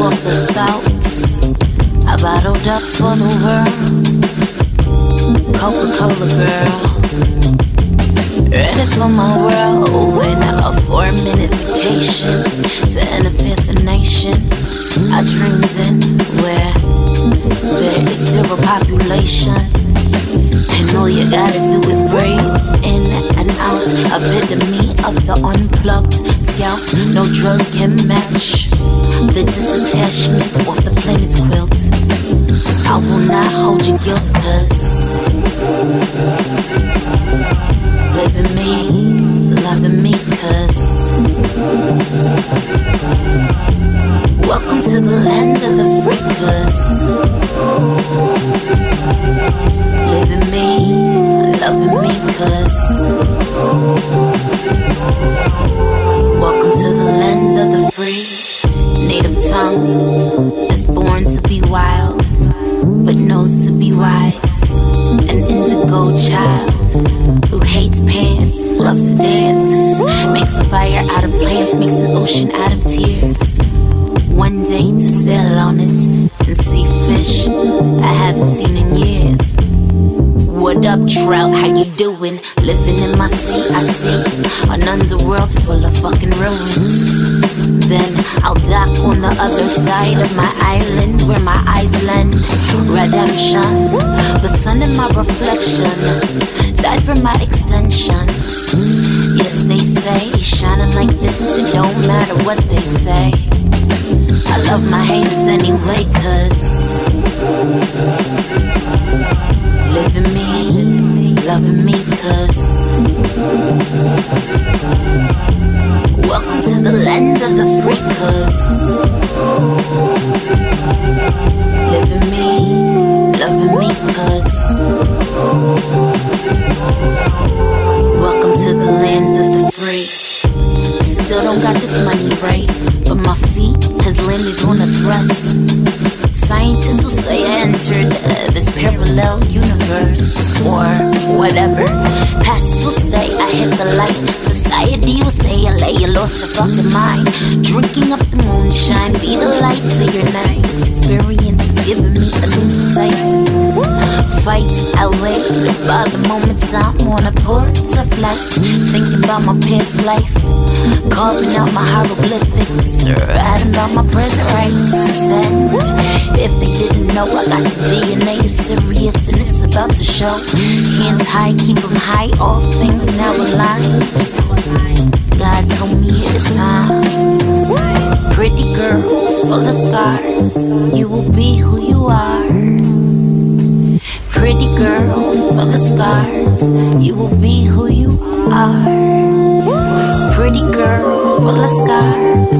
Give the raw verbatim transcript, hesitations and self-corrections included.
forth the thoughts I bottled up for the world. Coca-Cola girl, ready for my whirlwind. A four-minute vacation to end a fascination I dreamed in, where there is zero population, and all you gotta do is breathe in and out. Epitome of the unplugged scout. No drug can match the disattachment of the planet's quilt. I will not hold your guilt, cause living me, loving me, cause welcome to the land of the free, cause living me, loving me, cause welcome to the land of the free. Native tongue is born to be wild, but knows to be wise. An indigo child who hates pants, loves to dance, makes a fire out of plants, makes an ocean out of tears. One day to sail on it and see fish I haven't seen in years. What up, trout? How you doing? Living in my sea, I see an underworld full of fucking ruins. Then I'll dock on the other side of my island where my eyes lend redemption. The sun in my reflection died from my extension. Yes, they say shining like this, it don't matter what they say. I love my haters anyway, cause living me, loving me, cause welcome to the land of the free, cause living me, loving me, cause welcome to the land of the free. Still don't got this money right, but my feet has landed on a thrust. Scientists will say I entered uh, this parallel universe or whatever. Pastors will say I hit the light. Society will say I lay, you lost your fucking mind. Drinking up the moonshine, be the light to your night. This experience is giving me a new sight. Fight, I wait by the moments I'm on a port of flight, thinking about my past life, carving out my hieroglyphics, writing about my present rights. And if they didn't know, I got the D N A is serious and it's about to show. Hands high, keep them high, all things now aligned. God told me it is time. Pretty girl, full of scars, you will be who you are. Pretty girl, full of scars, you will be who you are. Pretty girl, full of scars,